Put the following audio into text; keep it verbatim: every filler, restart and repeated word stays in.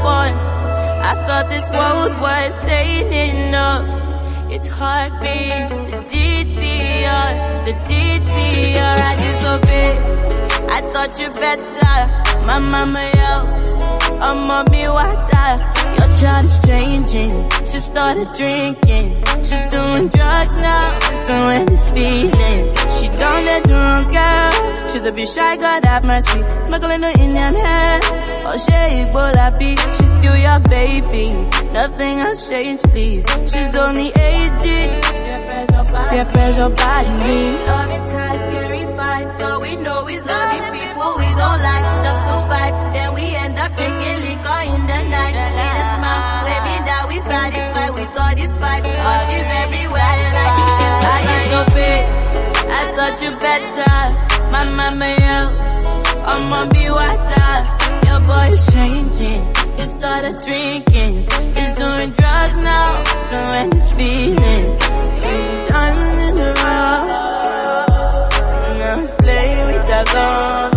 fun. I thought this world was saying enough. It's heartbeat, the D T R, the D T R. I disobey. I thought you better. My mama yells, oh mommy water. Your child is changing. She started drinking. She's doing drugs now, doing this feeling. She don't let the wrong girl. She's a bitch, shy, God have mercy. Smuggling her Indian hair. Oh, she Ebola B. She's still your baby. Nothing has changed, please. She's only eighteen. Peer pressure bad me. Loving tight, scary fight. So we know he's loving people we don't like. Just to vibe. Then we end up drinking liquor in the night. Need a smile, claiming that we satisfied with all this fight. But she's everywhere like I disobey. I thought you better. My mama yells, oh mommy water. Your boy is changing. He started drinking. He's doing drugs now, doing this feeling. Diamond in the rough. Now he's playing with the gun.